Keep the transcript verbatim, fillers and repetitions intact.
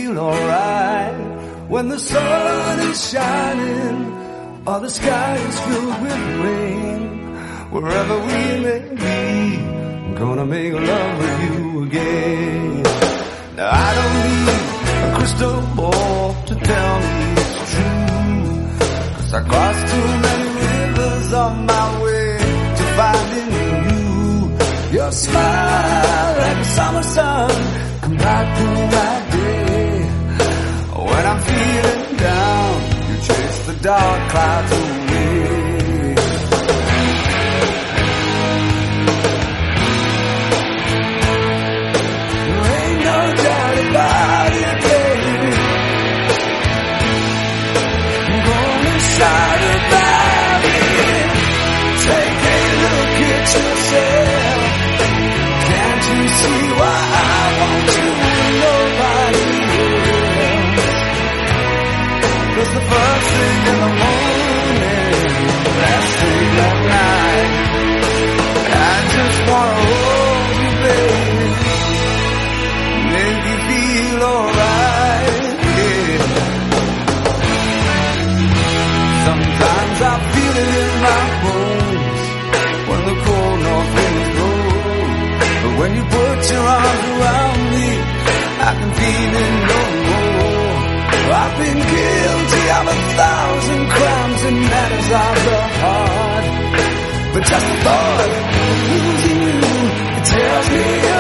feel alright when the sun is shining or the sky is filled with rain. Wherever we may be, I'm gonna make love with you again. Now I don't need a crystal ball to tell me it's true, 'cause I crossed too many rivers on my way to finding you. Your smile like a summer sun come right through my day. When I'm feeling down, you chase the dark clouds away. About it, baby. Go inside about it. Take a look at yourself. Can't you see why I want you and nobody else? 'Cause the first thing in the morning, last thing at night, I just wanna hold you, baby. Make you feel alright, yeah. Sometimes I feel it in my bones when the cold north winds blow. But when you put your arms around me, I can feel it no more. I've been guilty of a thousand crimes and matters of the heart, but just the thought of losing you, it tears me up.